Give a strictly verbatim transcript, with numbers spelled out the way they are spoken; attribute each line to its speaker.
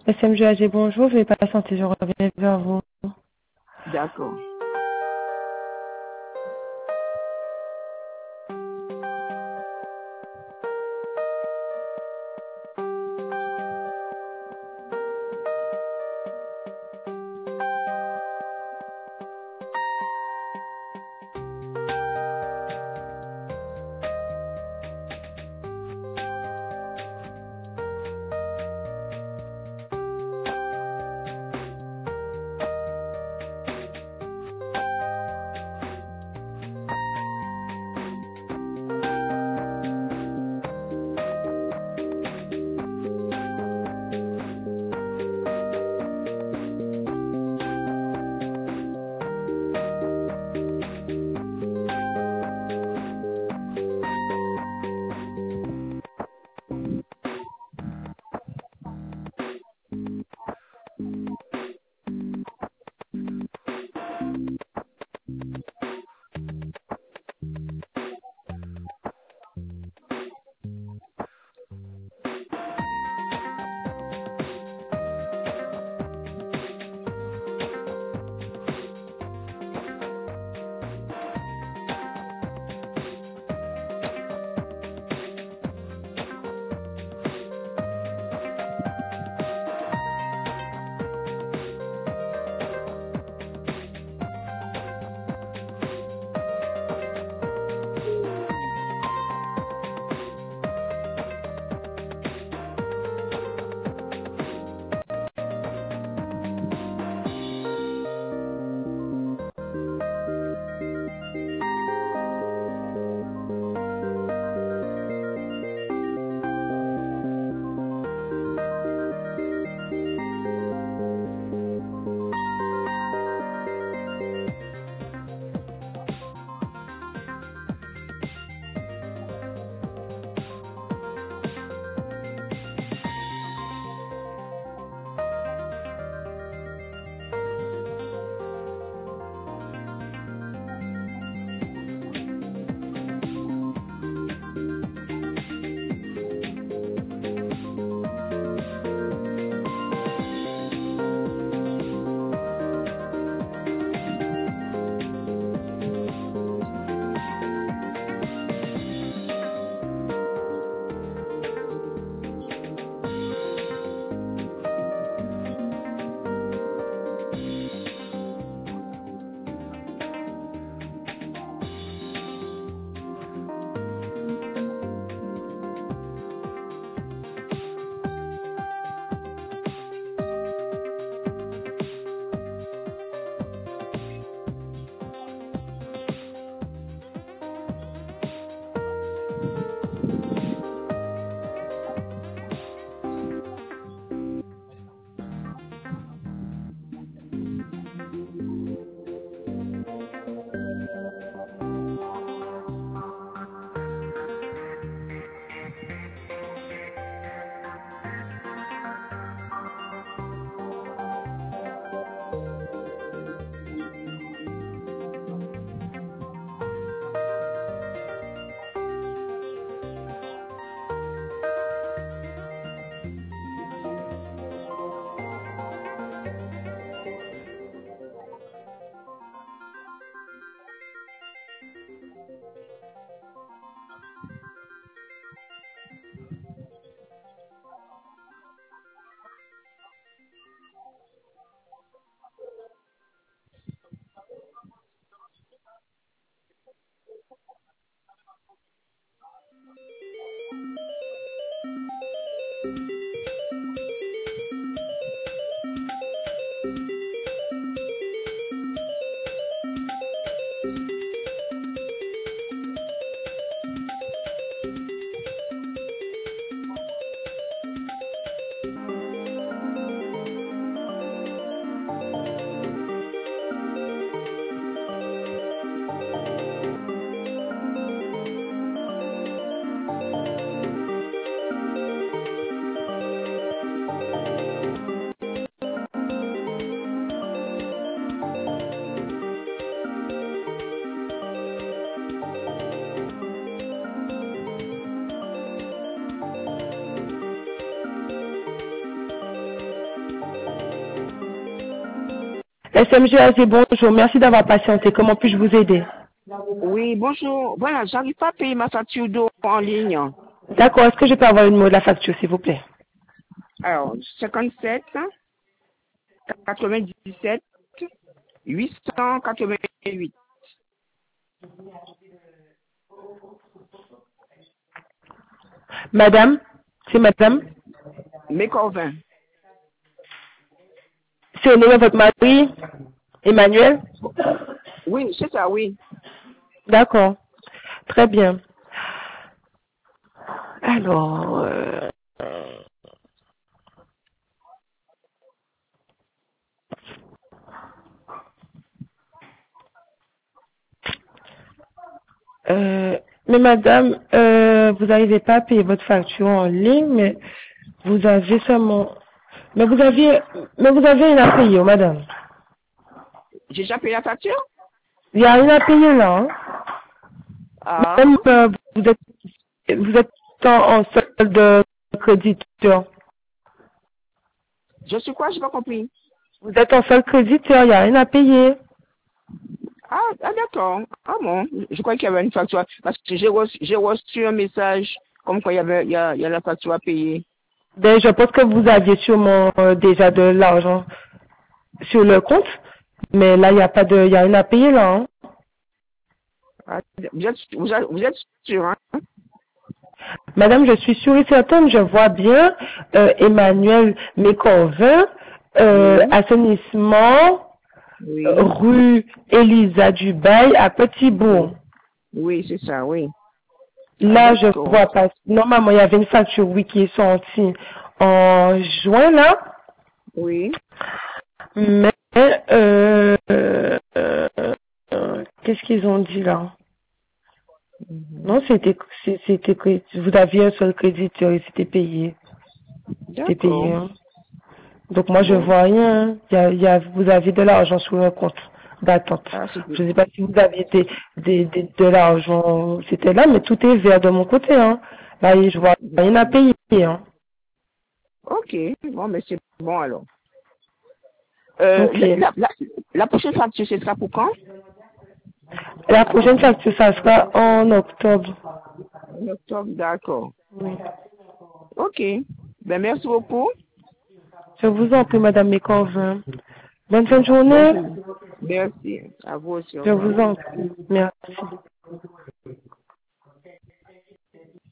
Speaker 1: S M G A G, bonjour, veuillez patienter, je reviens vers vous.
Speaker 2: D'accord.
Speaker 1: S M G A G, bonjour. Merci d'avoir patienté. Comment puis-je vous aider?
Speaker 2: Oui, bonjour. Voilà, j'arrive pas à payer ma facture d'eau en ligne.
Speaker 1: D'accord. Est-ce que je peux avoir le numéro de la facture, s'il vous plaît?
Speaker 2: Alors, cinquante-sept, quatre-vingt-dix-sept, huit cent quatre-vingt-huit.
Speaker 1: Madame? C'est madame?
Speaker 2: Mécorvin.
Speaker 1: C'est au nom de votre mari, Emmanuel?
Speaker 2: Oui, c'est ça, oui.
Speaker 1: D'accord. Très bien. Alors, euh, euh, mais madame, euh, vous n'arrivez pas à payer votre facture en ligne, mais vous avez seulement, mais vous aviez, mais vous avez rien à payer, oh, madame.
Speaker 2: J'ai déjà payé la facture?
Speaker 1: Il y a rien à payer là, hein.
Speaker 2: Ah,
Speaker 1: Même, euh, vous êtes, vous êtes en, en solde de créditeur.
Speaker 2: je suis quoi? J'ai pas compris.
Speaker 1: Vous êtes en solde créditeur, il n'y a rien à payer.
Speaker 2: Ah, ah d'accord. Ah bon, je crois qu'il y avait une facture. Parce que j'ai reçu, j'ai reçu un message comme quoi il y avait, il y a, il y a la facture à payer.
Speaker 1: Ben, je pense que vous aviez sûrement euh, déjà de l'argent sur le compte, mais là, il n'y a pas de, il y a rien à payer là, hein.
Speaker 2: Ah, vous êtes, vous êtes, vous êtes sûr, hein?
Speaker 1: Madame, je suis sûre et certaine, je vois bien euh, Emmanuel Mécorvin, euh,
Speaker 2: Oui,
Speaker 1: assainissement, euh,
Speaker 2: oui,
Speaker 1: rue Elisa Dubail à Petit-Bourg.
Speaker 2: oui. Oui, c'est ça, oui. Ah,
Speaker 1: Là, je
Speaker 2: d'accord.
Speaker 1: vois pas. Normalement, il y avait une facture, oui, qui est sortie en juin, là.
Speaker 2: Oui.
Speaker 1: Mais, euh, euh, euh, euh, qu'est-ce qu'ils ont dit là?
Speaker 2: Mhm.
Speaker 1: Non, c'était, c'est- c'était, que vous aviez un seul créditeur et c'était payé. C'était
Speaker 2: D'accord.
Speaker 1: payé, hein. Donc moi, je
Speaker 2: Bon.
Speaker 1: vois rien, hein. Il y a, il y a, vous avez de l'argent sur le compte d'attente.
Speaker 2: Ah, c'est
Speaker 1: Je ne sais pas si vous aviez des, des, des- de l'argent, c'était là, mais tout est vert de mon côté, hein. Là, je vois rien à payer, hein.
Speaker 2: ok. Bon, mais c'est bon alors. Euh,
Speaker 1: Ok.
Speaker 2: la, la, la, la prochaine facture, ce sera pour quand?
Speaker 1: La prochaine facture, ça sera en octobre.
Speaker 2: En octobre, d'accord.
Speaker 1: Oui.
Speaker 2: Ok. Ben, merci beaucoup.
Speaker 1: Je vous en prie, Madame Méconvin. Bonne fin de
Speaker 2: Bonne
Speaker 1: journée.
Speaker 2: journée. Merci. À vous aussi. Au
Speaker 1: Je
Speaker 2: revoir.
Speaker 1: vous en prie. Merci.